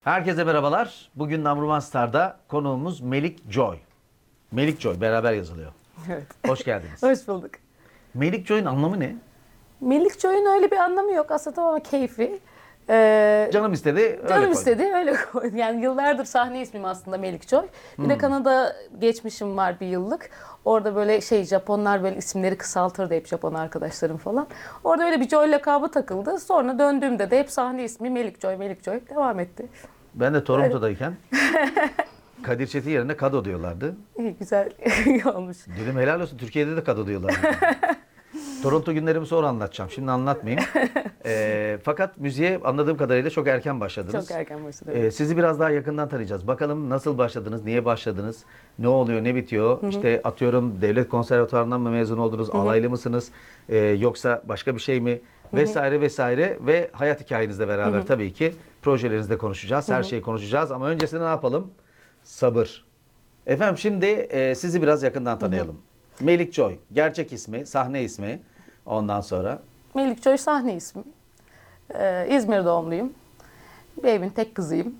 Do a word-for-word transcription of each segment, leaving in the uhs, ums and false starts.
Herkese merhabalar. Bugün Number One Star'da konuğumuz Melik Joy. Melik Joy beraber yazılıyor. Evet. Hoş geldiniz. Hoş bulduk. Melik Joy'un anlamı ne? Melik Joy'un öyle bir anlamı yok. Aslında tamamen keyfi. Ee, Canım istedi, öyle canım koydum. istedi, öyle koydum. Yani yıllardır sahne ismim aslında Melik Joy. Bir de Kanada geçmişim var bir yıllık. Orada böyle şey Japonlar böyle isimleri kısaltırdı hep Japon arkadaşlarım falan. Orada öyle bir Joy lakabı takıldı. Sonra döndüğümde de hep sahne ismi Melik Joy, Melik Joy devam etti. Ben de Toronto'dayken Kadir Çetin yerine Kado diyorlardı. İyi, güzel olmuş. Dedim helal olsun, Türkiye'de de Kado diyorlardı. Toronto günlerimi sonra anlatacağım. Şimdi anlatmayayım. Ee, fakat müziğe anladığım kadarıyla çok erken başladınız. Çok erken başladı. Ee, sizi biraz daha yakından tanıyacağız. Bakalım nasıl başladınız, niye başladınız, ne oluyor, ne bitiyor? Hı hı. İşte atıyorum devlet konservatuvarından mı mezun oldunuz, hı hı. alaylı mısınız, ee, yoksa başka bir şey mi? Hı hı. Vesaire vesaire ve hayat hikayenizle beraber hı hı. tabii ki projelerinizde konuşacağız, her hı hı. şeyi konuşacağız. Ama öncesinde ne yapalım? Sabır. Efendim şimdi e, sizi biraz yakından tanıyalım. Hı hı. Melik Joy, gerçek ismi, sahne ismi. Ondan sonra? Melik Joy sahne ismi. Ee, İzmir doğumluyum. Bir evin tek kızıyım.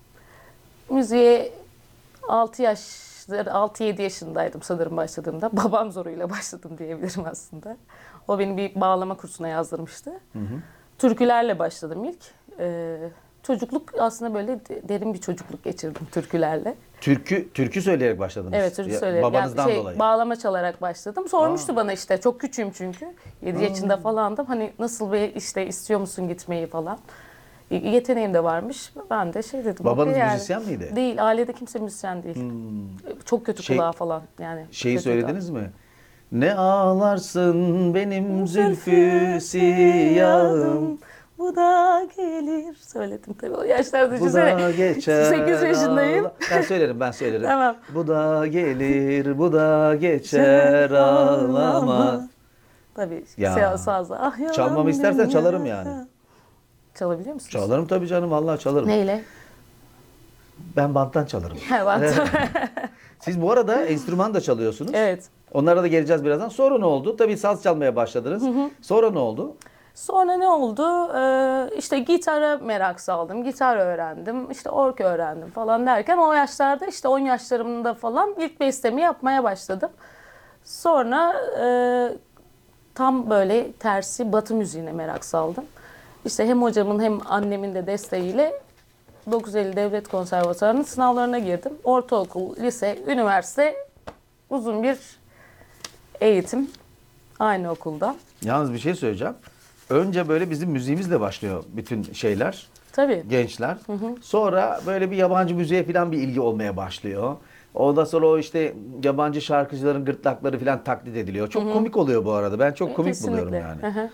Müziğe altı yaşlar, altı yedi yaşındaydım sanırım başladığımda. Babam zoruyla başladım diyebilirim aslında. O beni bir bağlama kursuna yazdırmıştı. Hı hı. Türkülerle başladım ilk. Ee, çocukluk aslında böyle derin bir çocukluk geçirdim türkülerle. Türkü türkü söyleyerek başladınız. Evet, türkü söyleyerek. Babanızdan yani şey, dolayı. Bağlama çalarak başladım. Sormuştu Aa. bana işte, çok küçüğüm çünkü. yedi yaşında falandım. Hani nasıl bir işte istiyor musun gitmeyi falan. Yeteneğim de varmış. Ben de şey dedim. Babanız okay yani. müzisyen miydi? Değil. Ailede kimse müzisyen değil. Hmm. Çok kötü Şey, kulağı falan. Yani şeyi kötüydü. söylediniz mi? Ne ağlarsın benim zülfü siyahım. Bu da gelir. Söyledim tabii. O yaşlarda Bu düşünsene. da geçer. sekiz yaşındayım. ağla- Ben söylerim, ben söylerim. Tamam. Bu da gelir, bu da geçer ağlama. Tabii. Ya. Sazla. Ah, yalan Çalmamı istersen dünya. çalarım yani. Çalabiliyor musunuz? Çalarım tabii canım, vallahi çalarım. Neyle? Ben banttan çalarım. Evet. Siz bu arada enstrüman da çalıyorsunuz. Evet. Onlara da geleceğiz birazdan. Sonra ne oldu? Tabii saz çalmaya başladınız. Hı hı. Sonra ne oldu? Sonra ne oldu? Ee, işte gitara merak saldım. Gitar öğrendim. İşte org öğrendim falan derken o yaşlarda işte on yaşlarımda falan ilk bestemi yapmaya başladım. Sonra e, tam böyle tersi Batı müziğine merak saldım. İşte hem hocamın hem annemin de desteğiyle dokuz Eylül Devlet Konservatuvarı'nın sınavlarına girdim. Ortaokul, lise, üniversite, uzun bir eğitim aynı okulda. Yalnız bir şey söyleyeceğim. Önce böyle bizim müziğimizle başlıyor bütün şeyler. Tabii. Gençler. Hı hı. Sonra böyle bir yabancı müziğe falan bir ilgi olmaya başlıyor. Ondan sonra o işte yabancı şarkıcıların gırtlakları falan taklit ediliyor. Çok hı hı. komik oluyor bu arada. Ben çok komik Kesinlikle. buluyorum yani. Hı hı.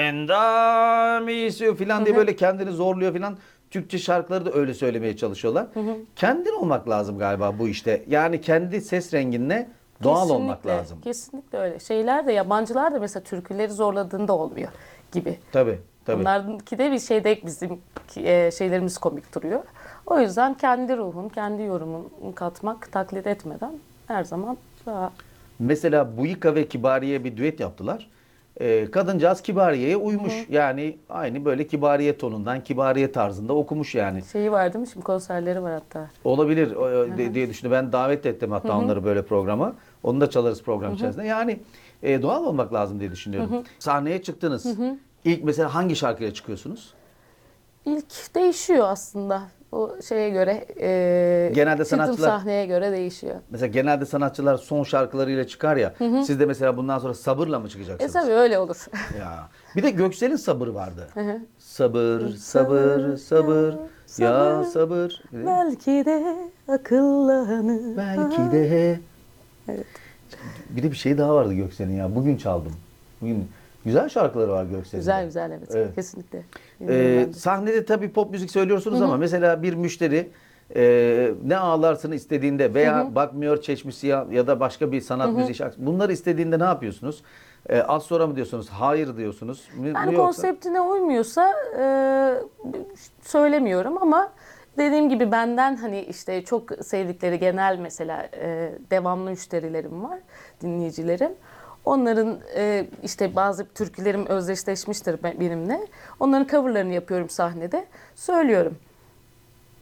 Endamisi falan diye böyle kendini zorluyor falan. Türkçe şarkıları da öyle söylemeye çalışıyorlar. Hı hı. Kendin olmak lazım galiba bu işte. Yani kendi ses renginle doğal Kesinlikle, olmak lazım. Kesinlikle öyle. Şeyler de yabancılar da mesela türküleri zorladığında olmuyor gibi. Tabii, tabii. Onlarınki de bir şeyde bizim e, şeylerimiz komik duruyor. O yüzden kendi ruhun, kendi yorumun katmak, taklit etmeden her zaman daha... Mesela Buyika ve Kibariye bir düet yaptılar. Ee, kadıncağız Kibariye'ye uymuş. Hı hı. Yani aynı böyle Kibariye tonundan, Kibariye tarzında okumuş yani. Şeyi var değil mi? Şimdi konserleri var hatta. Olabilir o, diye düşündüm. Ben davet ettim hatta hı hı. onları böyle programa. Onu da çalarız program hı hı. içerisinde. Yani e, doğal olmak lazım diye düşünüyorum. Hı hı. Sahneye çıktınız. Hı hı. İlk mesela hangi şarkıya çıkıyorsunuz? İlk değişiyor aslında. O şeye göre, e, genelde sanatçılar sahneye göre değişiyor. Mesela genelde sanatçılar son şarkılarıyla çıkar ya. Hı hı. Siz de mesela bundan sonra sabırla mı çıkacaksınız? E tabii öyle olur. Ya. Bir de Göksel'in sabır vardı. Hı hı. Sabır, sabır, sabır, sabır, ya sabır. Belki de akıllanır. Belki de. Evet. Bir de bir şey daha vardı Göksel'in ya. Bugün çaldım. Bugün güzel şarkıları var Göksel'in. Güzel güzel evet. evet. Kesinlikle. Ee, sahnede tabii pop müzik söylüyorsunuz hı hı. ama mesela bir müşteri e, ne ağlarsını istediğinde veya hı hı. bakmıyor çeşmisi ya, ya da başka bir sanat hı hı. müziği şarkısı. Bunları istediğinde ne yapıyorsunuz? Ee, az sonra mı diyorsunuz? Hayır diyorsunuz. Yani yoksa... konseptine uymuyorsa e, söylemiyorum ama dediğim gibi benden hani işte çok sevdikleri genel mesela e, devamlı müşterilerim var, dinleyicilerim. Onların e, işte bazı türkülerim özdeşleşmiştir benimle. Onların coverlarını yapıyorum sahnede. Söylüyorum.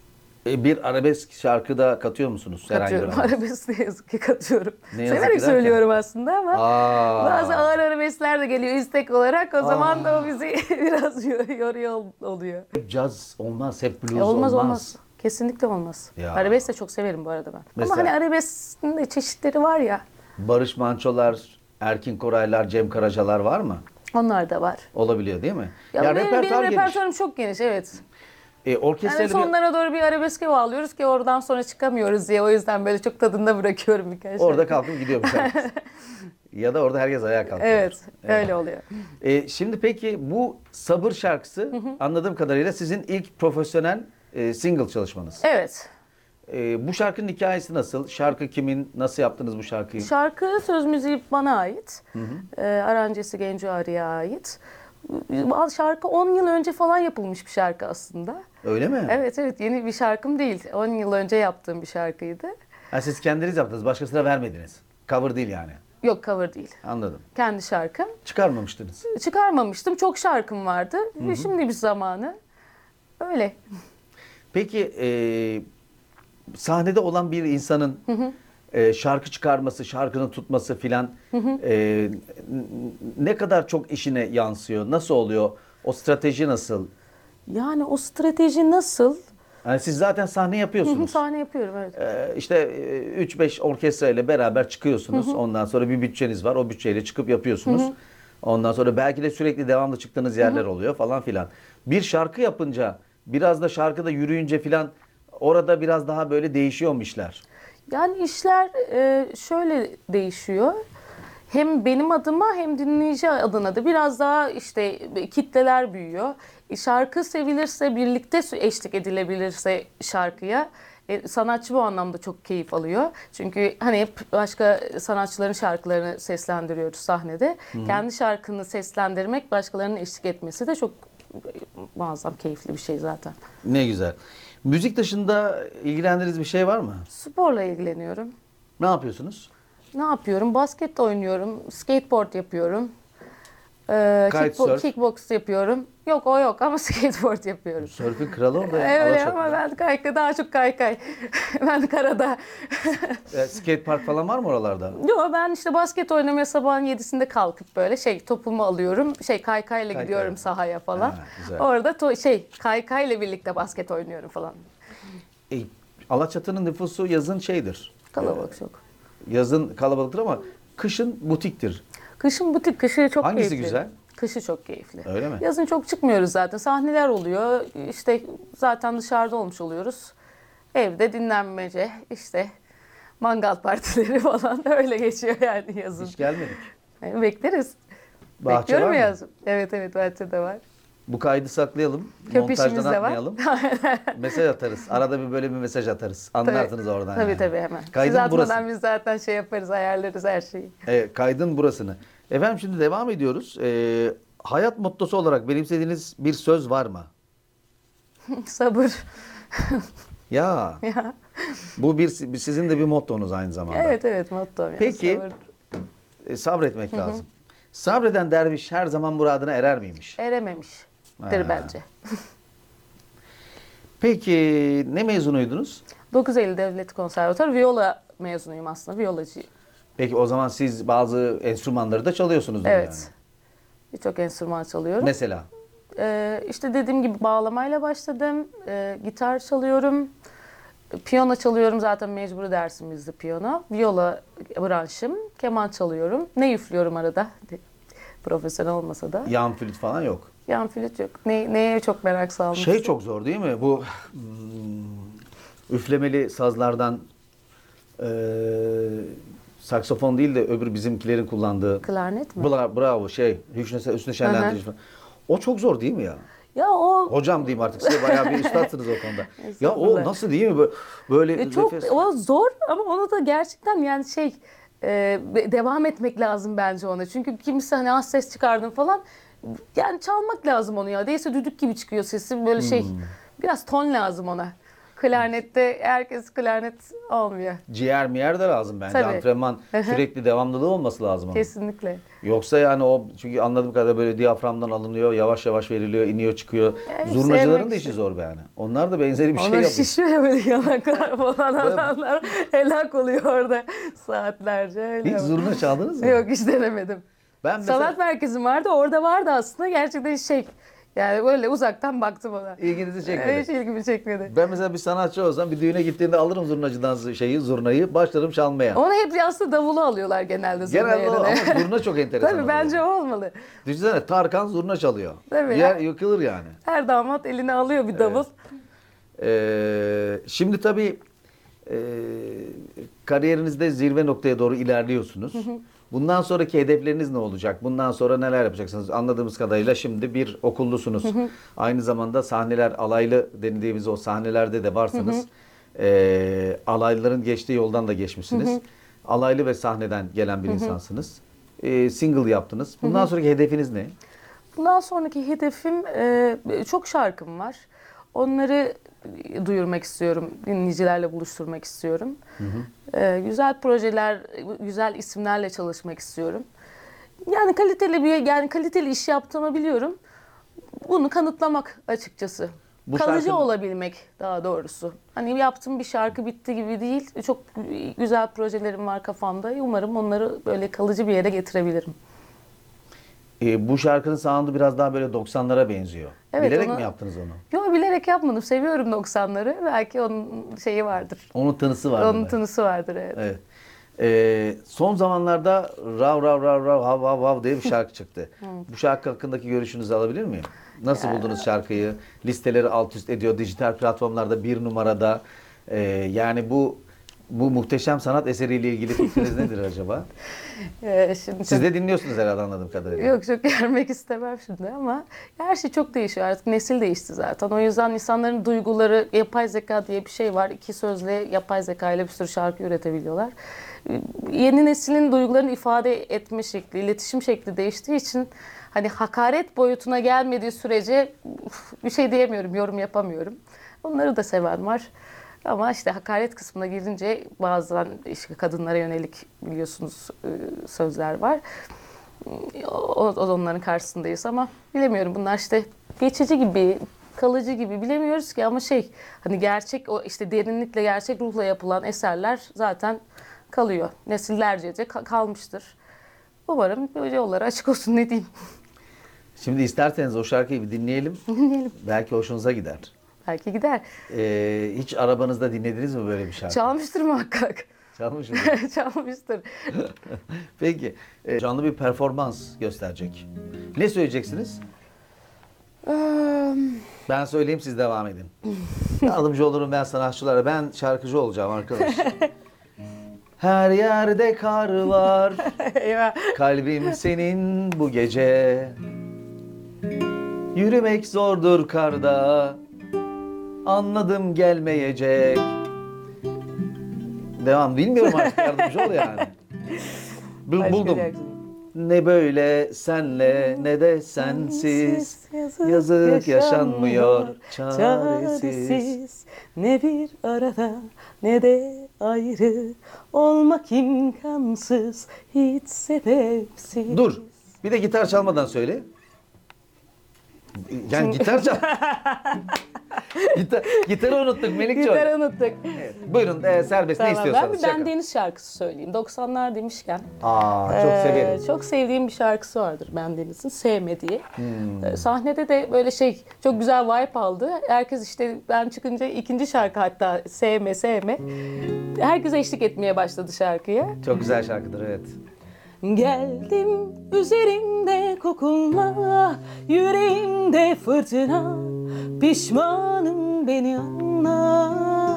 E, bir arabesk şarkıda katıyor musunuz? Herhangi bir Katıyorum. arabesk? Arabesk ne yazık ki katıyorum. Ne yazık ki Severek derken? söylüyorum aslında ama Aa. bazı ağır arabeskler de geliyor istek olarak. O zaman da o bizi biraz yoruyor oluyor. Hep caz olmaz, hep blues E, olmaz olmaz. olmaz. Kesinlikle olmaz. Ya. Arabesk de çok severim bu arada ben. Mesela- Ama hani arabeskin de çeşitleri var ya. Barış Manço'lar, Erkin Koraylar, Cem Karacalar var mı? Onlar da var. Olabiliyor değil mi? Ya, benim, benim repertuar geniş. repertuarım çok geniş, evet. E, Yani orkestrayla bir- sonlara doğru bir arabeske bağlıyoruz ki oradan sonra çıkamıyoruz diye. O yüzden böyle çok tadında bırakıyorum birkaç orada şarkı. kalkıp gidiyormuş herkes. Ya da orada herkes ayağa kalkıyor. Evet, öyle oluyor. E, şimdi peki bu Sabır şarkısı anladığım kadarıyla sizin ilk profesyonel e, single çalışmanız. Evet. E, bu şarkının hikayesi nasıl? Şarkı kimin? Nasıl yaptınız bu şarkıyı? Şarkı söz müziği bana ait. Ee, aranjesi Genco Arı'ya ait. Şarkı on yıl önce falan yapılmış bir şarkı aslında. Öyle mi? Evet evet, yeni bir şarkım değil. on yıl önce yaptığım bir şarkıydı. Ha, siz kendiniz yaptınız. Başkasına vermediniz. Cover değil yani. Yok, cover değil. Anladım. Kendi şarkım. Çıkarmamıştınız. Çıkarmamıştım. Çok şarkım vardı. Ve şimdi bir zamanı. Öyle. Peki e, sahnede olan bir insanın e, şarkı çıkarması, şarkının tutması filan e, n- ne kadar çok işine yansıyor? Nasıl oluyor? O strateji nasıl? Yani o strateji nasıl? Yani siz zaten sahne yapıyorsunuz. Sahne yapıyorum, evet. E, işte üç beş orkestra ile beraber çıkıyorsunuz. Ondan sonra bir bütçeniz var. O bütçeyle çıkıp yapıyorsunuz. Ondan sonra belki de sürekli devamlı çıktığınız yerler oluyor falan filan. Bir şarkı yapınca, biraz da şarkıda yürüyünce filan orada biraz daha böyle değişiyor mu işler? Yani işler e, şöyle değişiyor. Hem benim adıma hem dinleyici adına da biraz daha işte kitleler büyüyor. E, şarkı sevilirse, birlikte eşlik edilebilirse şarkıya, e, sanatçı bu anlamda çok keyif alıyor. Çünkü hani hep başka sanatçıların şarkılarını seslendiriyoruz sahnede. Kendi şarkını seslendirmek, başkalarının eşlik etmesi de çok muazzam keyifli bir şey zaten. Ne güzel. Müzik dışında ilgilendiğiniz bir şey var mı? Sporla ilgileniyorum. Ne yapıyorsunuz? Ne yapıyorum? Basket oynuyorum, skateboard yapıyorum. Ee, kickbo- Kitesurf. kickbox yapıyorum. Yok, o yok ama skateboard yapıyorum. Sörfün kralı orada ya. Öyle Alaçatı'da. ama ben kaykay, daha çok kaykay. Ben karada. E, skate park falan var mı oralarda? Yok, ben işte basket oynamaya sabahın yedisinde kalkıp böyle şey topumu alıyorum. Şey kaykayla Kaykay. gidiyorum sahaya falan. Ha, güzel. Orada to- şey kaykayla birlikte basket oynuyorum falan. E, Alaçatı'nın nüfusu yazın şeydir. Kalabalık çok. Yazın kalabalıktır ama kışın butiktir. Kışın butik, kışı çok Hangisi keyifli. güzel? Kışı çok keyifli. Öyle mi? Yazın çok çıkmıyoruz zaten. Sahneler oluyor. İşte zaten dışarıda olmuş oluyoruz. Evde dinlenmece, işte mangal partileri falan öyle geçiyor yani yazın. Hiç gelmedik. Yani bekleriz. Bahçe Bekliyorum var mı? yazın. Evet evet, bahçede var. Bu kaydı saklayalım. Köpeşimiz Montajdan de var. atmayalım. Mesaj atarız. Arada bir böyle bir mesaj atarız. Anlarsınız oradan. Tabii yani. tabii, hemen. Kaydın Siz atmadan burası. biz zaten şey yaparız, ayarlarız her şeyi. Evet, kaydın burasını. Efendim şimdi devam ediyoruz. Ee, hayat mottosu olarak benimsediğiniz bir söz var mı? Sabır. Ya Ya. bu bir sizin de bir mottonuz aynı zamanda. Evet evet, motto. Yani Peki. sabır. E, sabretmek lazım. Sabreden derviş her zaman muradına erer miymiş? Erememiştir Ha. bence. Peki ne mezunuydunuz? dokuz Eylül Devlet Konservatuarı viola mezunuyum aslında, violacıyım. Peki o zaman siz bazı enstrümanları da çalıyorsunuzdur Evet. yani. Birçok enstrüman çalıyorum. Mesela? Ee, işte dediğim gibi bağlamayla başladım. Ee, gitar çalıyorum. Piyano çalıyorum, zaten mecburi dersimizdi piyano. Viola branşım. Keman çalıyorum. Ne üflüyorum arada. Profesyonel olmasa da. Yan flüt falan yok. Yan flüt yok. Ne, neye çok merak salmıştım. Şey çok zor değil mi? Bu hmm, üflemeli sazlardan e, saksofon değil de öbür bizimkilerin kullandığı. Klarnet mi? Bla, bravo şey Hüsnü, Hüsnü Şenlendirici falan. O çok zor değil mi ya? Ya o Hocam diyeyim artık, size bayağı bir üstadsınız o konuda. Ya o Estağfurullah. nasıl değil mi? Böyle, böyle E, çok nefes- o zor ama onu da gerçekten yani şey e, devam etmek lazım bence ona. Çünkü kimisi hani az ses çıkardın falan, yani çalmak lazım onu ya. Değilse düdük gibi çıkıyor sesi, böyle şey Hmm. biraz ton lazım ona. Klarnette herkes klarnet olmuyor. Ciğer miyer de lazım bence. Tabii. Antrenman sürekli devamlılığı olması lazım. Ama. Kesinlikle. Yoksa yani o, çünkü anladığım kadarıyla böyle diyaframdan alınıyor, yavaş yavaş veriliyor, iniyor çıkıyor. Evet, Zurnacıların sevmek da işi zor be yani. Onlar da benzeri bir şey Onlar yapıyor. şişiyor ya böyle yanaklar falan adamlar helak oluyor orada saatlerce. Öyle Hiç ama. zurna çaldınız mı? Yok hiç denemedim. Ben mesela Sanat merkezim vardı orada vardı aslında gerçekten şey yani böyle uzaktan baktım ona. ilginizi çekmedi. Hiç ilgimi çekmedi. Ben mesela bir sanatçı olsam bir düğüne gittiğinde alırım zurnacıdan şeyi, zurnayı, başlarım çalmaya. Onu hep aslında davulu alıyorlar genelde zurna Genelde o, yerine. ama zurna çok enteresan. Tabii oluyor. bence o olmalı. Düşünsene Tarkan zurna çalıyor. Tabii Yer ya. yıkılır yani. Her damat eline alıyor bir davul. Ee, şimdi tabii e, kariyerinizde zirve noktaya doğru ilerliyorsunuz. Bundan sonraki hedefleriniz ne olacak? Bundan sonra neler yapacaksınız? Anladığımız kadarıyla şimdi bir okullusunuz. Aynı zamanda sahneler, alaylı denediğimiz o sahnelerde de varsınız. Ee, alaylıların geçtiği yoldan da geçmişsiniz. Alaylı ve sahneden gelen bir insansınız. Ee, single yaptınız. Bundan sonraki hedefiniz ne? Bundan sonraki hedefim e, çok şarkım var. Onları duyurmak istiyorum, dinleyicilerle buluşturmak istiyorum. Hı hı. E, güzel projeler, güzel isimlerle çalışmak istiyorum. Yani kaliteli bir, yani kaliteli iş yaptığımı biliyorum. Bunu kanıtlamak açıkçası. Bu Kalıcı şarkının- olabilmek daha doğrusu. Hani yaptığım bir şarkı bitti gibi değil. Çok güzel projelerim var kafamda. Umarım onları böyle kalıcı bir yere getirebilirim. Ee, bu şarkının sound'u biraz daha böyle doksanlara benziyor. Evet, Bilerek onu- mi yaptınız onu? Yo bilerek yapmadım. Seviyorum doksanları. Belki onun şeyi vardır. Onun tınısı var. Onun bunda. tınısı vardır evet. Evet. Ee, son zamanlarda Rav Rav Rav Rav Hav Hav Hav diye bir şarkı çıktı. Bu şarkı hakkındaki görüşünüzü alabilir miyim? Nasıl buldunuz şarkıyı? Listeleri alt üst ediyor. Dijital platformlarda bir numarada. Ee, yani bu bu muhteşem sanat eseriyle ilgili fikriniz nedir acaba? Ee, şimdi Siz de dinliyorsunuz herhalde anladığım kadarıyla. Yok çok yermek istemem şimdi ama her şey çok değişiyor artık nesil değişti zaten. O yüzden insanların duyguları yapay zeka diye bir şey var. İki sözle yapay zeka ile bir sürü şarkı üretebiliyorlar. Yeni neslin duygularını ifade etme şekli, iletişim şekli değiştiği için hani hakaret boyutuna gelmediği sürece uf, bir şey diyemiyorum, yorum yapamıyorum. Onları da seven var. Ama işte hakaret kısmına girince bazen işte kadınlara yönelik biliyorsunuz sözler var. O, o onların karşısındayız ama bilemiyorum bunlar işte geçici gibi, kalıcı gibi bilemiyoruz ki ama şey hani gerçek o işte derinlikle gerçek ruhla yapılan eserler zaten kalıyor. Nesillerce de ka- kalmıştır. Umarım böyle yolları açık olsun ne diyeyim. Şimdi isterseniz o şarkıyı bir dinleyelim. Dinleyelim. Belki hoşunuza gider. Belki gider. Ee, hiç arabanızda dinlediniz mi böyle bir şarkı? Çalmıştır muhakkak. Çalmış mı? Çalmıştır. Peki, e, canlı bir performans gösterecek. Ne söyleyeceksiniz? Ben söyleyeyim, siz devam edin. Yardımcı olurum ben sanatçılara. Ben şarkıcı olacağım arkadaş. Her yerde kar var. Eyvah. Kalbim senin bu gece. Yürümek zordur karda. Anladım gelmeyecek. Devam. Bilmiyorum artık, yardımcı ol yani. Bul- Başka Buldum. şarkı. Ne böyle senle ne de sensiz. Yazık yaşanmıyor çaresiz. Ne bir arada ne de ayrı olmak imkansız hiç sebepsiz. Dur. Bir de gitar çalmadan söyle. Yani gitar çal. gitar, gitarı unuttuk Melikçoğlu. Gitarı unuttuk. Evet. Buyurun e, serbest ne Tamam, ben istiyorsanız. bir şaka. Ben Deniz şarkısı söyleyeyim. doksanlar demişken. Aa, çok Ee, severim. Çok sevdiğim bir şarkısı vardır Ben Deniz'in. Sevme diye. Hmm. Ee, Sahnede de böyle şey çok güzel vibe aldı. Herkes işte ben çıkınca ikinci şarkı hatta Sevme Sevme. Herkes eşlik etmeye başladı şarkıya. Çok güzel şarkıdır, evet. Geldim üzerinde kokunla, yüreğimde fırtına, pişmanım beni anla.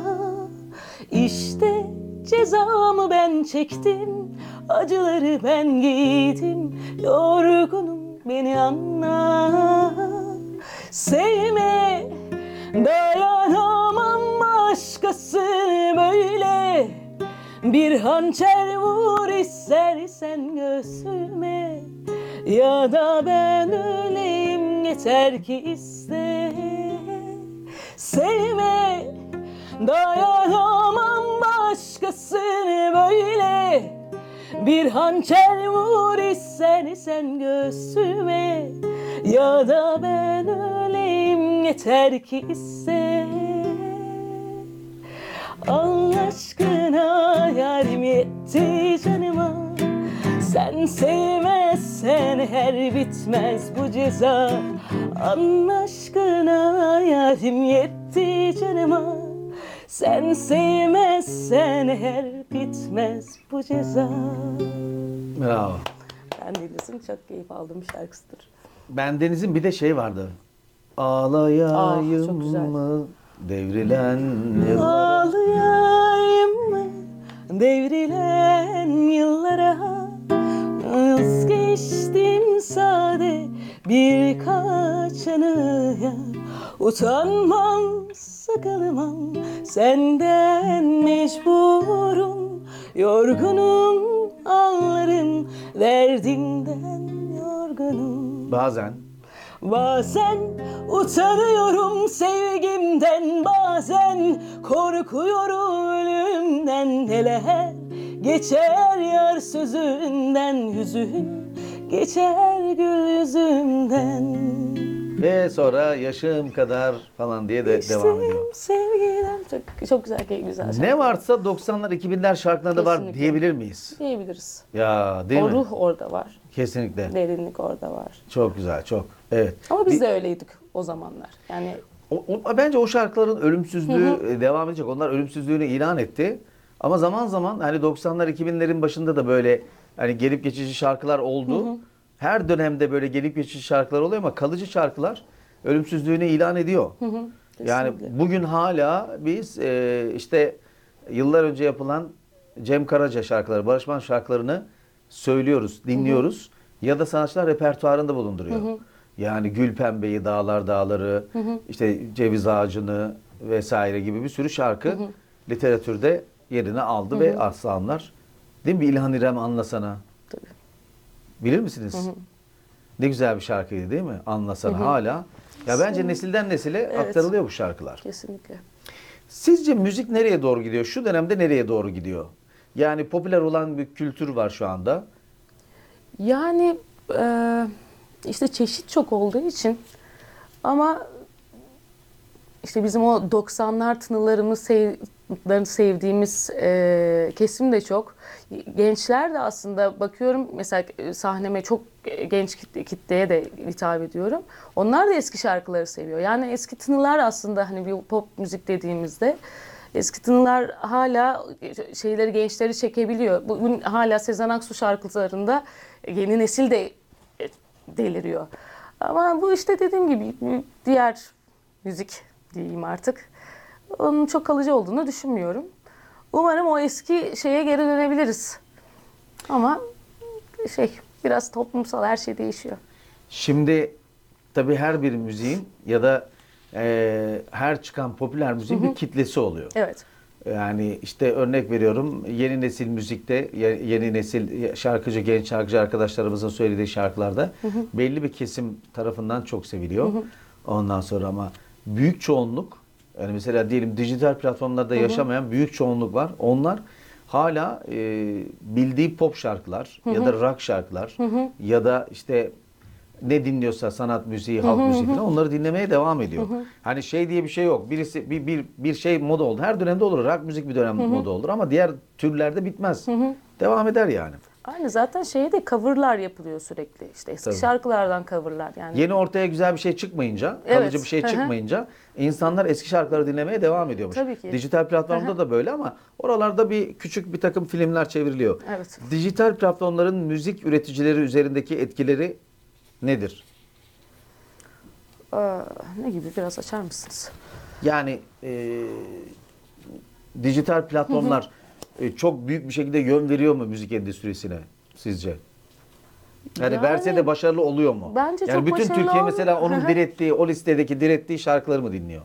İşte cezamı ben çektim, acıları ben giydim, yorgunum beni anla. Sevme, dayanamam başkasını böyle. Bir hançer vur istersen göğsüme, ya da ben öleyim yeter ki iste. Sevme, Dayanamam başkasını böyle. Bir hançer vur ister sen göğsüme. Ya da ben öleyim yeter ki iste. Allah aşkına yarim yetti canıma. Sen sevmezsen her bitmez bu ceza. Allah aşkına yarim yetti canıma. Sen sevmezsen her bitmez bu ceza. Bravo. Ben Deniz'in çok keyif aldığım şarkısıdır. Bendeniz'in bir de şey vardı. Ağlayayım Ah, çok güzel. mı devrilen yıllara. Ağlayayım mı devrilen yıllara? Vazgeçtim sade birkaç anıya. Utanmam, sıkılmam, senden mecburum. Yorgunum, ağlarım, derdinden yorgunum. Bazen Bazen utanıyorum sevgimden, bazen korkuyorum ölümden. Neler geçer yar sözünden, yüzün geçer gül yüzümden. ve sonra yaşım kadar falan diye de devam ediyor. Sevgiden çok, çok güzel, güzel şarkı. Ne varsa doksanlar iki binler şarkılarında var Kesinlikle. diyebilir miyiz? Diyebiliriz. Ya değil O mi? ruh orada var. Kesinlikle. Derinlik orada var. Çok güzel, çok. Evet. Ama biz Bir- de öyleydik o zamanlar. Yani o, o- bence o şarkıların ölümsüzlüğü e, devam edecek. Onlar ölümsüzlüğünü ilan etti. Ama zaman zaman hani doksanlar iki binlerin başında da böyle hani gelip geçici şarkılar oldu. Her dönemde böyle gelip geçici şarkılar oluyor ama kalıcı şarkılar ölümsüzlüğünü ilan ediyor. Yani kesinlikle. bugün hala biz e, işte yıllar önce yapılan Cem Karaca şarkıları, Barış Manço şarkılarını söylüyoruz, dinliyoruz ya da sanatçılar repertuarında bulunduruyor. Yani Gül Pembe'yi, Dağlar Dağları, işte Ceviz Ağacı'nı vesaire gibi bir sürü şarkı literatürde yerini aldı ve aslanlar. Değil mi? Bir İlhan İrem Anlasana. Tabii. Bilir misiniz? Ne güzel bir şarkıydı değil mi? Anlasana hala. Ya bence nesilden nesile Evet. aktarılıyor bu şarkılar. Kesinlikle. Sizce müzik nereye doğru gidiyor? Şu dönemde nereye doğru gidiyor? Yani popüler olan bir kültür var şu anda. Yani e, işte çeşit çok olduğu için ama işte bizim o doksanlar tınılarımız sev, sevdiğimiz e, kesim de çok. Gençler de aslında bakıyorum mesela sahneme çok genç kitle, kitleye de hitap ediyorum. Onlar da eski şarkıları seviyor. Yani eski tınılar aslında hani bir pop müzik dediğimizde eski tınılar hala şeyleri gençleri çekebiliyor. Bugün hala Sezen Aksu şarkılarında yeni nesil de deliriyor. Ama bu işte dediğim gibi diğer müzik diyeyim artık. Onun çok kalıcı olduğunu düşünmüyorum. Umarım o eski şeye geri dönebiliriz. Ama şey biraz toplumsal her şey değişiyor. Şimdi tabii her bir müziğin ya da e, her çıkan popüler müziğin bir kitlesi oluyor. Evet. Yani işte örnek veriyorum yeni nesil müzikte ye- yeni nesil şarkıcı genç şarkıcı arkadaşlarımızın söylediği şarkılarda belli bir kesim tarafından çok seviliyor. Ondan sonra ama büyük çoğunluk yani mesela diyelim dijital platformlarda yaşamayan büyük çoğunluk var. Onlar hala e, bildiği pop şarkılar ya da rock şarkılar ya da işte ne dinliyorsa sanat müziği, halk müziği falan onları dinlemeye devam ediyor. Hani şey diye bir şey yok. Birisi bir bir bir şey moda oldu. Her dönemde olur. Rock müzik bir dönem moda olur ama diğer türlerde bitmez. Devam eder yani. Aynı zaten şeye de coverlar yapılıyor sürekli. İşte eski Tabii. şarkılardan coverlar yani. Yeni ortaya güzel bir şey çıkmayınca, Evet. kalıcı bir şey Hı hı. çıkmayınca insanlar eski şarkıları dinlemeye devam ediyormuş. Tabii ki. Dijital platformda da böyle ama oralarda bir küçük bir takım filmler çevriliyor. Evet. Dijital platformların müzik üreticileri üzerindeki etkileri nedir? Ee, ne gibi biraz açar mısınız? Yani e, dijital platformlar e, çok büyük bir şekilde yön veriyor mu müzik endüstrisine sizce? Yani, Yani verse de başarılı oluyor mu? bence yani çok bütün başarılı Türkiye ol- mesela onun Hı hı. direttiği, o listedeki direttiği şarkıları mı dinliyor?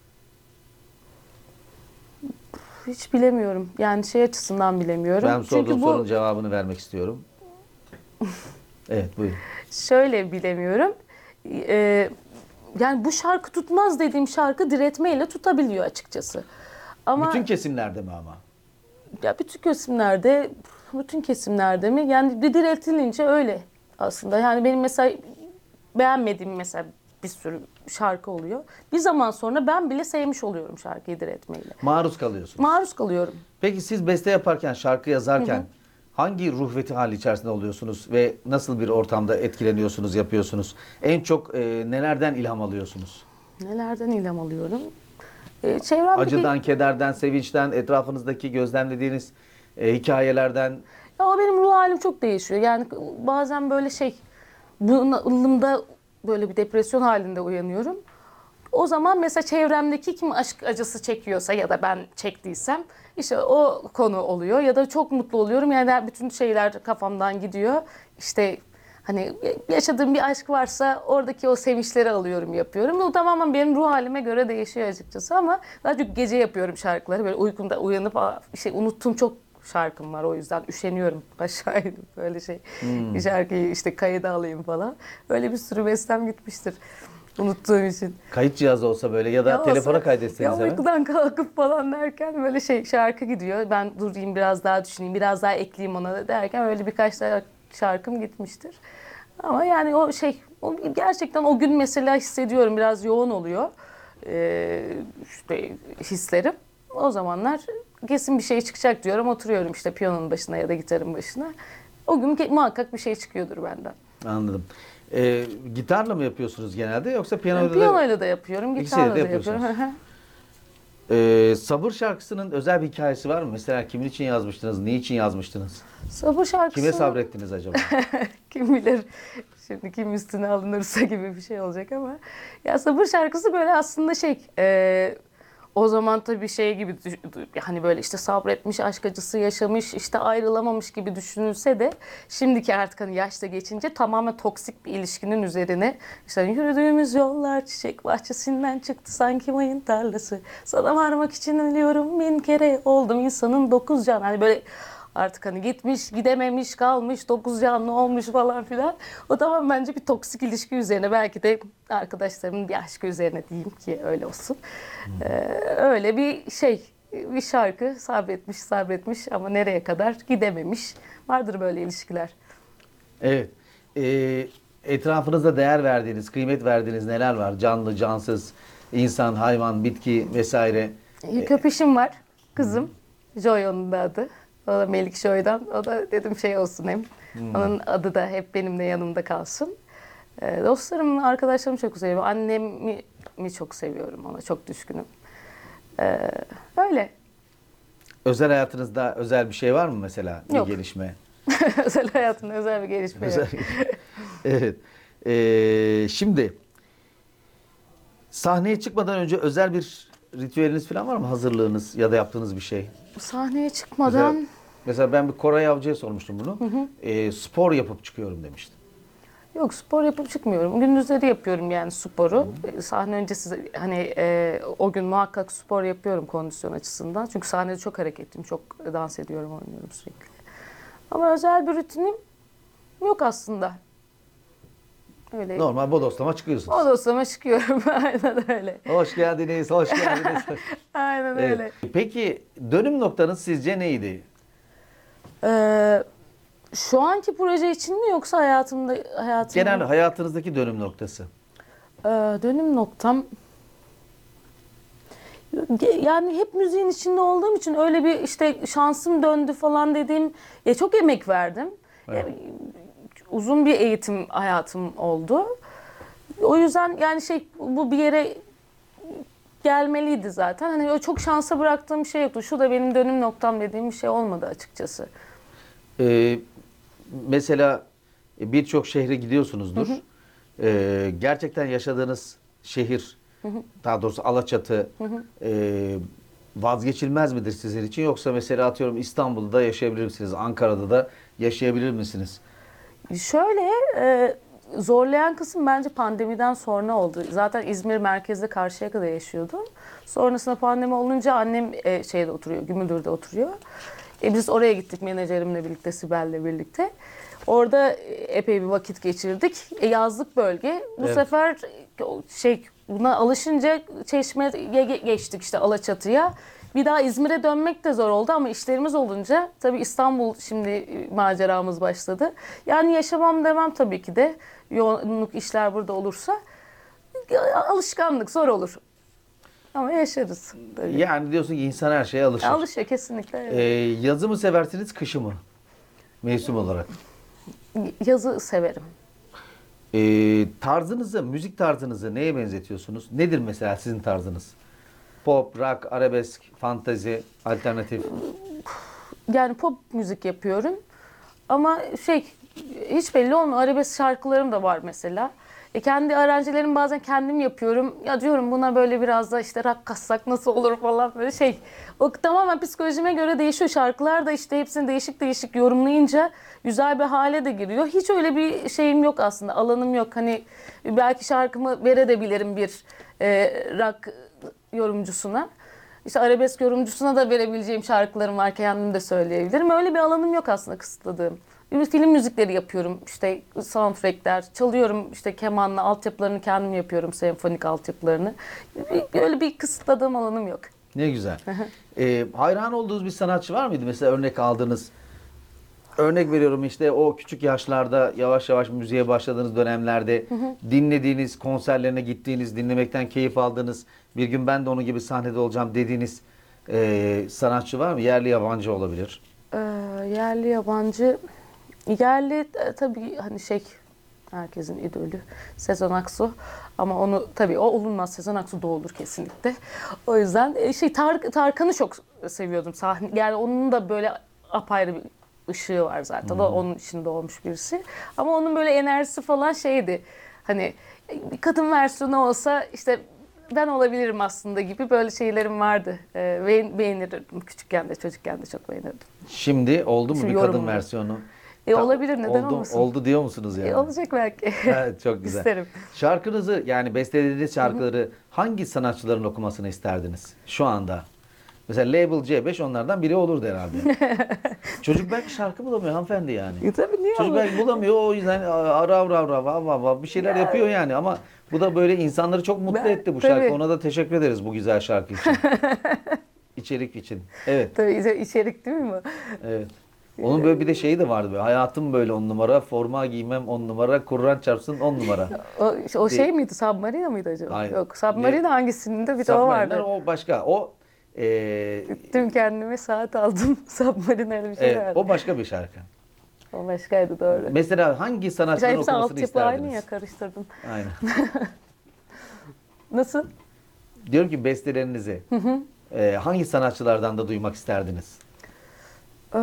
Hiç bilemiyorum. Yani şey açısından bilemiyorum. Ben sorduğum Çünkü bu sorunun cevabını vermek istiyorum. Evet, buyurun. şöyle bilemiyorum. Ee, yani bu şarkı tutmaz dediğim şarkı diretmeyle tutabiliyor açıkçası. Ama Bütün kesimlerde mi ama? ya bütün kesimlerde, bütün kesimlerde mi? Yani bir diriltilince öyle aslında. Yani benim mesela beğenmediğim mesela bir sürü şarkı oluyor. Bir zaman sonra ben bile sevmiş oluyorum şarkıyı diretmeyle. Maruz kalıyorsunuz. Maruz kalıyorum. Peki siz beste yaparken, şarkı yazarken hangi ruh ve hali içerisinde oluyorsunuz ve nasıl bir ortamda etkileniyorsunuz, yapıyorsunuz? En çok e, nelerden ilham alıyorsunuz? Nelerden ilham alıyorum? Ee, çevremdeki... Acıdan, kederden, sevinçten, etrafınızdaki gözlemlediğiniz e, hikayelerden. Ya o benim ruh halim çok değişiyor. Yani bazen böyle şey, bunalımda böyle bir depresyon halinde uyanıyorum. O zaman mesela çevremdeki kim aşk acısı çekiyorsa ya da ben çektiysem işte o konu oluyor. Ya da çok mutlu oluyorum. Yani bütün şeyler kafamdan gidiyor. İşte hani yaşadığım bir aşk varsa oradaki o sevinçleri alıyorum, yapıyorum. O tamamen benim ruh halime göre değişiyor açıkçası ama daha çok gece yapıyorum şarkıları. Böyle uykumda uyanıp şey unuttuğum çok şarkım var, o yüzden üşeniyorum aşağı inip böyle şey Hmm. bir şarkıyı işte kayıda alayım falan. Öyle bir sürü bestem gitmiştir unuttuğum için. Kayıt cihazı olsa böyle ya da Ya telefona olsa- kaydetseniz Ya hemen. uykudan kalkıp falan derken böyle şey şarkı gidiyor. Ben durayım biraz daha düşüneyim, biraz daha ekleyeyim ona derken öyle birkaç tane şarkım gitmiştir. Ama yani o şey o gerçekten o gün mesela hissediyorum, biraz yoğun oluyor ee, işte hislerim. O zamanlar kesin bir şey çıkacak diyorum, oturuyorum işte piyanonun başına ya da gitarın başına. O gün ke- muhakkak bir şey çıkıyordur benden. Anladım. E, gitarla mı yapıyorsunuz genelde yoksa piyanoda Yani da? piyanoyla da yapıyorum, İkisiyle gitarla de da yapıyorum. yapıyorsunuz. E, Sabır şarkısının özel bir hikayesi var mı? Mesela kimin için yazmıştınız, niçin yazmıştınız? Sabır şarkısı. Kime sabrettiniz acaba? Kim bilir şimdi kim üstüne alınırsa gibi bir şey olacak ama. Ya sabır şarkısı böyle aslında şey e, o zaman tabii şey gibi düş- hani böyle işte sabretmiş, aşk acısı yaşamış, işte ayrılamamış gibi düşünülse de şimdiki artık hani yaşta geçince tamamen toksik bir ilişkinin üzerine işte yürüdüğümüz yollar çiçek bahçesinden çıktı sanki mayın tarlası. Sana varmak için ölüyorum bin kere oldum insanın dokuz can. Hani böyle artık hani gitmiş, gidememiş, kalmış, dokuz canlı olmuş falan filan. O tamam bence bir toksik ilişki üzerine, belki de arkadaşlarımın bir aşkı üzerine diyeyim ki öyle olsun. Ee, öyle bir şey, bir şarkı sabretmiş, sabretmiş ama nereye kadar gidememiş. Vardır böyle ilişkiler. Evet. E, etrafınızda değer verdiğiniz, kıymet verdiğiniz neler var? Canlı, cansız, insan, hayvan, bitki vesaire. Ee, Köpeşim var, kızım. Joy onun da adı. O da Melik Joy'dan. O da dedim şey olsun hem. Onun adı da hep benim de yanımda kalsın. Ee, dostlarım, arkadaşlarımı çok seviyorum. Annemi mi çok seviyorum, ona çok düşkünüm. Ee, öyle. Özel hayatınızda özel bir şey var mı mesela? Bir Yok. gelişme. Özel hayatımda özel bir gelişme yok. Özel- Evet. Ee, şimdi sahneye çıkmadan önce özel bir ritüeliniz falan var mı? Hazırlığınız ya da yaptığınız bir şey. Sahneye Mesela, çıkmadan mesela ben bir Koray Avcı'ya sormuştum bunu. Ee, spor yapıp çıkıyorum demişti. yok, spor yapıp çıkmıyorum. Gündüzleri yapıyorum yani sporu. E, Sahne öncesi hani e, o gün muhakkak spor yapıyorum kondisyon açısından. Çünkü sahnede çok hareketliyim, çok dans ediyorum, oynuyorum sürekli. Ama özel bir rutinim yok aslında. Öyle. Normal bodoslama çıkıyorsunuz. O dostuma çıkıyorum. Aynen öyle. Hoş geldiniz, hoş geldiniz. Aynen Evet. öyle. Peki dönüm noktanız sizce neydi? Ee, şu anki proje için mi yoksa hayatımda hayatımda Genel hayatınızdaki dönüm noktası. Ee, dönüm noktam yani hep müziğin içinde olduğum için öyle bir işte şansım döndü falan dediğim, ya çok emek verdim. Evet. Yani uzun bir eğitim hayatım oldu. O yüzden yani şey bu bir yere gelmeliydi zaten. Hani o çok şansa bıraktığım bir şey yoktu. Şu da benim dönüm noktam dediğim bir şey olmadı açıkçası. Ee, mesela birçok şehre gidiyorsunuzdur. Ee, gerçekten yaşadığınız şehir, daha doğrusu Alaçatı e, vazgeçilmez midir sizin için? Yoksa mesela atıyorum İstanbul'da yaşayabilir misiniz? Ankara'da da yaşayabilir misiniz? Şöyle e, zorlayan kısım bence pandemiden sonra oldu. Zaten İzmir merkezde Karşıyaka'da yaşıyordum. Sonrasında pandemi olunca annem e, şeyde oturuyor, Gümüldür'de oturuyor. E, biz oraya gittik menajerimle birlikte, Sibel'le birlikte. Orada epey bir vakit geçirdik. E, yazlık bölge. Bu Evet. sefer e, şey buna alışınca Çeşme'ye ge- geçtik işte Alaçatı'ya. bir daha İzmir'e dönmek de zor oldu ama işlerimiz olunca tabii İstanbul şimdi maceramız başladı. Yani yaşamam demem tabii ki de yoğunluk işler burada olursa alışkanlık zor olur. Ama yaşarız. Tabii. Yani diyorsun ki insan her şeye alışır. Alışıyor kesinlikle. Evet. Ee, yazı mı seversiniz, kışı mı? Mevsim olarak. Yazı severim. Ee, tarzınızı, müzik tarzınızı neye benzetiyorsunuz? Nedir mesela sizin tarzınız? Pop, rock, arabesk, fantezi, alternatif. Yani pop müzik yapıyorum. Ama şey hiç belli olmuyor. Arabesk şarkılarım da var mesela. E kendi aranjelerimi bazen kendim yapıyorum. Ya diyorum buna böyle biraz da işte rock kassak nasıl olur falan böyle şey. O tamamen psikolojime göre değişiyor. Şarkılar da işte hepsini değişik değişik yorumlayınca güzel bir hale de giriyor. Hiç öyle bir şeyim yok aslında. Alanım yok. Hani belki şarkımı verebilirim bir e, rock yorumcusuna. İşte arabesk yorumcusuna da verebileceğim şarkılarım var, kendim de söyleyebilirim. Öyle bir alanım yok aslında kısıtladığım. Film müzikleri yapıyorum, işte soundtrackler, çalıyorum işte kemanla, altyapılarını kendim yapıyorum, senfonik altyapılarını. Öyle bir kısıtladığım alanım yok. Ne güzel. ee, hayran olduğunuz bir sanatçı var mıydı? Mesela örnek aldığınız, örnek veriyorum işte o küçük yaşlarda yavaş yavaş müziğe başladığınız dönemlerde dinlediğiniz, konserlerine gittiğiniz, dinlemekten keyif aldığınız, bir gün ben de onun gibi sahnede olacağım dediğiniz e, sanatçı var mı? Yerli yabancı olabilir. Ee, yerli yabancı, yerli e, tabii hani şey herkesin idolü Sezen Aksu ama onu tabii o olunmaz, Sezen Aksu da olur kesinlikle. O yüzden e, şey Tar Tarkan'ı çok seviyordum sahne. Yani onun da böyle apayrı bir ışığı var zaten. O da onun içinde olmuş birisi. Ama onun böyle enerjisi falan şeydi. Hani bir kadın versiyonu olsa işte ben olabilirim aslında gibi böyle şeylerim vardı. Ee, beğen, beğenirdim. Küçükken de çocukken de çok beğenirdim. Şimdi oldu mu Şimdi bir kadın yorumlu. versiyonu? E, Ta- olabilir, neden oldu, olmasın? Oldu diyor musunuz yani? E, olacak belki. Evet, çok güzel. İsterim. Şarkınızı yani bestelediğiniz şarkıları hangi sanatçıların okumasını isterdiniz şu anda? Mesela Label C beş onlardan biri olurdu herhalde. Çocuk belki şarkı bulamıyor hanımefendi yani. E, tabii niye Çocuk olur? belki bulamıyor o yüzden ara ara ara va va va bir şeyler Ya. yapıyor yani ama bu da böyle insanları çok mutlu Ben- etti bu şarkı. tabii. Ona da teşekkür ederiz bu güzel şarkı için. İçerik için. Evet. Tabii içe- içerik değil mi bu? Evet. Onun böyle bir de şeyi de vardı böyle. Hayatım böyle on numara, forma giymem on numara, Kur'an çarpsın on numara. O, o şey Değil. miydi? Submarina mıydı acaba? Hayır. Yok. Submarina hangisinde? Bir de o Submarine'ler vardı. o başka. O e, Gittim kendime saat aldım. Submarina'lı bir şey evet, vardı. o başka bir şarkı. O başkaydı doğru. Mesela hangi İşte sanatçıların hepsi okumasını altyapı aynı isterdiniz? ya, karıştırdım. Aynen. Nasıl? Diyorum ki bestelerinizi e, hangi sanatçılardan da duymak isterdiniz? Ee,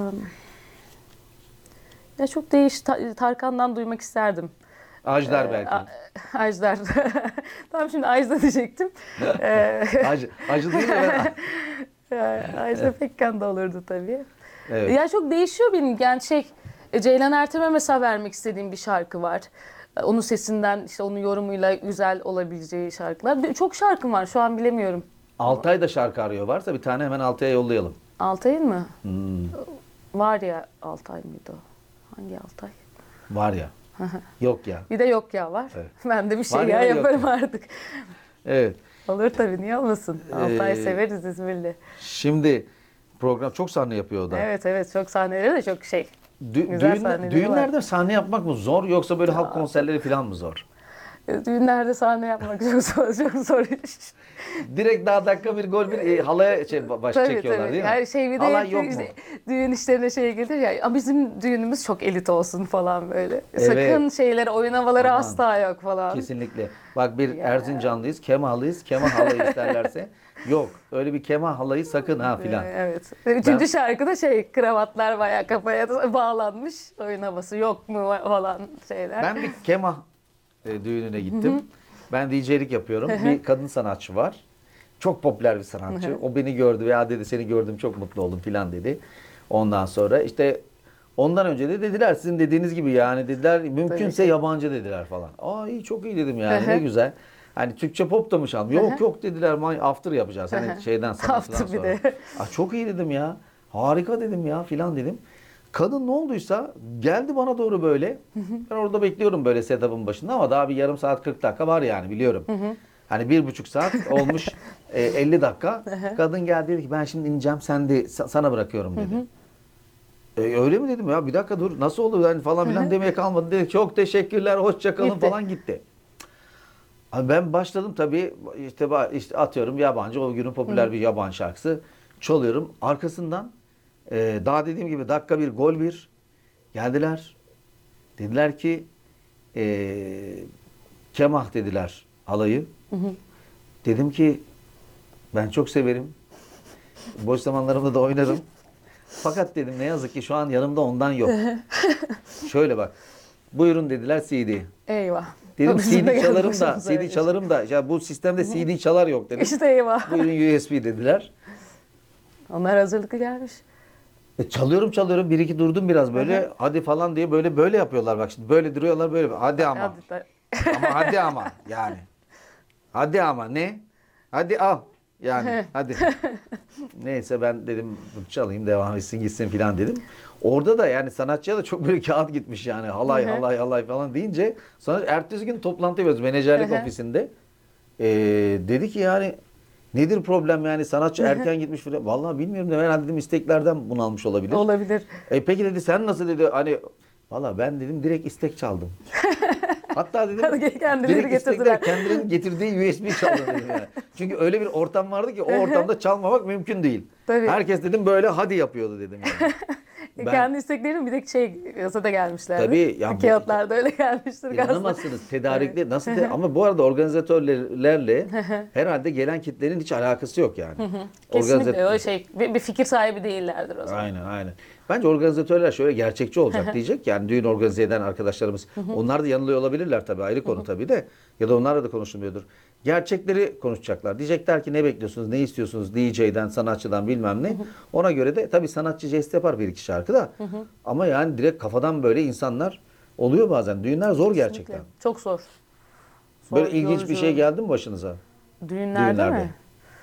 ya çok değiş Ta- Tarkan'dan duymak isterdim. Ajdar belki. A- Ajdar. Tam şimdi Ajda diyecektim. Ee, Acı, acı değil mi? Ben- Ajda Pekkan da olurdu tabii. Evet. Ya çok değişiyor benim. Yani şey e, Ceylan Ertem'e mesela vermek istediğim bir şarkı var. E, Onun sesinden işte onun yorumuyla güzel olabileceği şarkılar. Bir- Çok şarkım var şu an bilemiyorum. Altay da şarkı arıyor. Varsa bir tane hemen Altay'a yollayalım. Altay'ın mı? Hmm, Var ya, Altay mıydı o? Hangi Altay? var ya. Yok ya. Bir de yok ya var. Evet. Ben de bir şey Var ya ya, yok yaparım ya. artık. Evet. Olur tabii, niye olmasın? Altay Ee, severiz İzmirli. Şimdi program çok sahne yapıyor o da. Evet evet, çok sahneleri de çok şey. Dü- Güzel düğün- sahneleri düğünlerde sahne yapmak mı zor yoksa böyle halk konserleri falan mı zor? Düğünlerde sahne yapmak çok zor, çok zor iş. Direkt daha dakika bir gol bir e, halaya şey, baş Tabii çekiyorlar tabii. değil mi? Yani şey bir de Halay hep yok mu? işte düğün işlerine şey gelir ya, "Aa, bizim düğünümüz çok elit olsun" falan böyle. Evet. Sakın şeyleri, oyun havaları Aman. asla yok falan. Kesinlikle. Bak bir Ya. Erzincanlıyız, Kemahlıyız, Kema halayı isterlerse yok. Öyle bir Kema halayı sakın ha filan. Ee, Evet. Üçüncü Ben- şarkıda şey, kravatlar bayağı kafaya da bağlanmış. Oyun havası yok mu falan şeyler. Ben bir Kema e, düğününe gittim. Ben D J'lik yapıyorum. Bir kadın sanatçı var. Çok popüler bir sanatçı. O beni gördü veya dedi seni gördüm çok mutlu oldum filan dedi. Ondan sonra işte ondan önce de dediler sizin dediğiniz gibi yani dediler mümkünse Tabii ki. yabancı dediler falan. Aa iyi çok iyi dedim yani ne güzel. Hani Türkçe pop da mı çaldım? Yok yok dediler "May- after yapacağız. Hani şeyden sanatçıdan After bir sonra. de. Aa, çok iyi dedim ya. Harika dedim ya filan dedim. Kadın ne olduysa geldi bana doğru böyle. Ben orada bekliyorum böyle setup'ın başında ama daha bir yarım saat kırk dakika var yani biliyorum. Hani bir buçuk saat olmuş e, elli dakika. Kadın geldi dedi ki ben şimdi ineceğim sen de sa- sana bırakıyorum dedi. E, öyle mi dedim ya bir dakika dur nasıl olur yani falan filan demeye kalmadı. Dedi çok teşekkürler hoşça kalın Gitti. falan gitti. Abi ben başladım tabii işte, ba- işte atıyorum yabancı o günün popüler bir yabancı şarkısı çalıyorum. Arkasından e, daha dediğim gibi dakika bir gol bir geldiler. Dediler ki e, Kemah dediler halayı. Dedim ki ben çok severim. Boş zamanlarımda da oynarım. Fakat dedim ne yazık ki şu an yanımda ondan yok. Şöyle bak. Buyurun dediler C D. Eyvah. Dedim Bizim de C D çalarım geldi da başımıza C D öyle çalarım da ya bu sistemde C D çalar yok dedim. şey. İşte eyvah. Buyurun U S B dediler. Onlar hazırlıklı gelmiş. E, çalıyorum çalıyorum bir iki durdum biraz böyle hadi falan diye böyle böyle yapıyorlar bak şimdi böyle duruyorlar böyle hadi ama Hadi da- ama hadi ama yani hadi ama ne hadi al yani hadi neyse ben dedim çalayım devam etsin gitsin filan dedim. Orada da yani sanatçıya da çok böyle kağıt gitmiş yani halay halay halay falan deyince sonra ertesi gün toplantı yapıyoruz menajerlik ofisinde. Ee, dedi ki yani nedir problem yani sanatçı erken gitmiş falan. Vallahi bilmiyorum dedim herhalde dedim isteklerden bunalmış olabilir. Olabilir. E peki dedi sen nasıl dedi hani valla ben dedim direkt istek çaldım. Hatta dedim Kendileri direkt istekler getirdiler. kendilerinin getirdiği U S B çaldım dedim yani. Çünkü öyle bir ortam vardı ki o ortamda çalmamak mümkün değil. Tabii. Herkes dedim böyle hadi yapıyordu dedim yani. Ben- Kendi isteklerinin bir de şey yazıda gelmişlerdi. Tabii, ya bu- Kağıtlarda öyle gelmiştir galiba. İnanamazsınız tedarikli nasıl te- ama bu arada organizatörlerle herhalde gelen kitlenin hiç alakası yok yani. Kesinlikle Organizat- öyle şey. Bir, bir fikir sahibi değillerdir o zaman. Aynen aynen. Bence organizatörler şöyle gerçekçi olacak diyecek. Yani düğün organize eden arkadaşlarımız. Onlar da yanılıyor olabilirler tabii ayrı konu tabii de. Ya da onlarla da konuşulmuyordur. Gerçekleri konuşacaklar. Diyecekler ki ne bekliyorsunuz, ne istiyorsunuz D J'den, sanatçıdan bilmem ne. Ona göre de tabii sanatçı jest yapar bir iki şarkı da. Ama yani direkt kafadan böyle insanlar oluyor bazen. Düğünler zor gerçekten. Çok zor. Zor, Böyle ilginç bir yorucu. şey geldi mi başınıza? Düğünlerde, Düğünlerde. mi?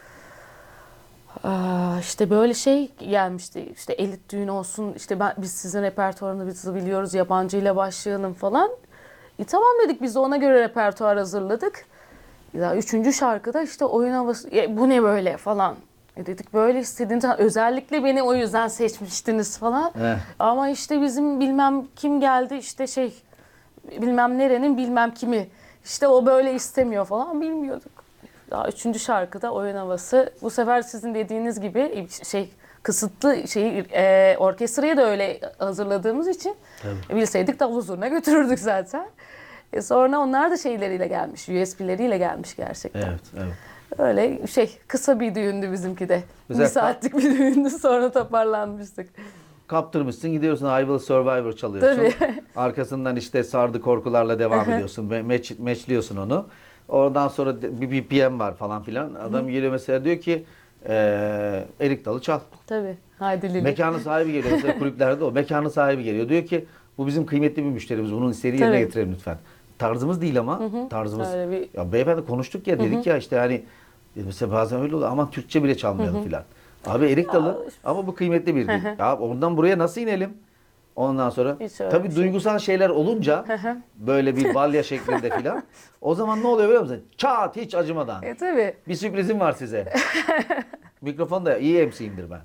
Aa, işte böyle şey gelmişti. İşte elit düğün olsun. İşte ben biz sizin repertuarınızı biliyoruz. Yabancıyla başlayalım falan. E, tamam dedik biz de ona göre repertuar hazırladık. Ya üçüncü şarkıda işte oyun havası "E, bu ne böyle falan. E, dedik böyle istediğiniz özellikle beni o yüzden seçmiştiniz falan. Heh. Ama işte bizim bilmem kim geldi işte şey bilmem nerenin bilmem kimi. İşte o böyle istemiyor falan bilmiyorduk. Daha üçüncü şarkıda oyun havası. Bu sefer sizin dediğiniz gibi şey kısıtlı şeyi e, orkestrayı da öyle hazırladığımız için e, bilseydik davul zurna götürürdük zaten. E, sonra onlar da şeyleriyle gelmiş, U S B'leriyle gelmiş gerçekten. Evet, evet. Öyle şey kısa bir düğündü bizimki de. Güzel. Bir saatlik bir düğündü sonra toparlanmıştık. Kaptırmışsın gidiyorsun I Will Survivor çalıyorsun. Tabii. Arkasından işte sardı korkularla devam ediyorsun. Ve meç, meçliyorsun onu. Oradan sonra de- bir B P M var falan filan. Adam geliyor mesela diyor ki eee erik dalı çal. Tabii. Haydi Lili. Mekanın sahibi geliyor. Mesela kulüplerde o. Mekanın sahibi geliyor. Diyor ki bu bizim kıymetli bir müşterimiz. Bunun istediği yerine Tabii. getirelim lütfen. Tarzımız değil ama. Tarzımız. Öyle bir- Ya beyefendi konuştuk ya dedik ya işte hani e, mesela bazen öyle oluyor. Aman Türkçe bile çalmayalım filan. Abi erik dalı ama bu kıymetli bir dil. Ya ondan buraya nasıl inelim? Ondan sonra Hiç öyle tabii bir şey duygusal şeyler olunca böyle bir balya şeklinde filan. O zaman ne oluyor biliyor musun? Çat hiç acımadan. E tabii. Bir sürprizim var size. Mikrofon da iyi M C'yimdir ben.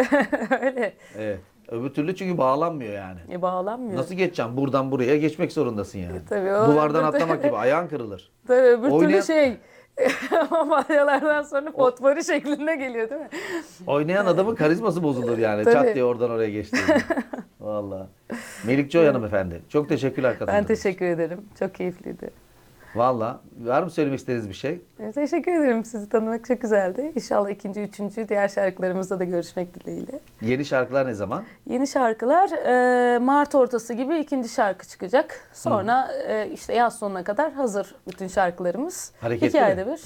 Öyle. Evet. Öbür türlü çünkü bağlanmıyor yani. E, bağlanmıyor. Nasıl geçeceğim? Buradan buraya geçmek zorundasın yani. tabii, o- Duvardan atlamak gibi ayağın kırılır. Tabii öbür Oynayan- türlü şey balyalardan sonra potpourri şeklinde geliyor değil mi? Oynayan adamın karizması bozulur yani. Tabii. Çat diye oradan oraya geçtiğinde. Vallahi. Melikçoy hanımefendi. Çok teşekkürler Ben katıldığınız için. teşekkür ederim. Çok keyifliydi. Vallahi. Var mı söylemek istediğiniz bir şey? Evet, teşekkür ederim. Sizi tanımak çok güzeldi. İnşallah ikinci, üçüncü diğer şarkılarımızda da görüşmek dileğiyle. Yeni şarkılar ne zaman? Yeni şarkılar e, Mart ortası gibi ikinci şarkı çıkacak. Sonra e, işte yaz sonuna kadar hazır bütün şarkılarımız. Hareketli İki mi? ayda bir.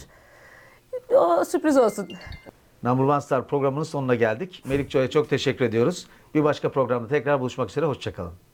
O sürpriz olsun. Number One Star programının sonuna geldik. Melikçoy'a çok teşekkür ediyoruz. Bir başka programda tekrar buluşmak üzere. Hoşçakalın.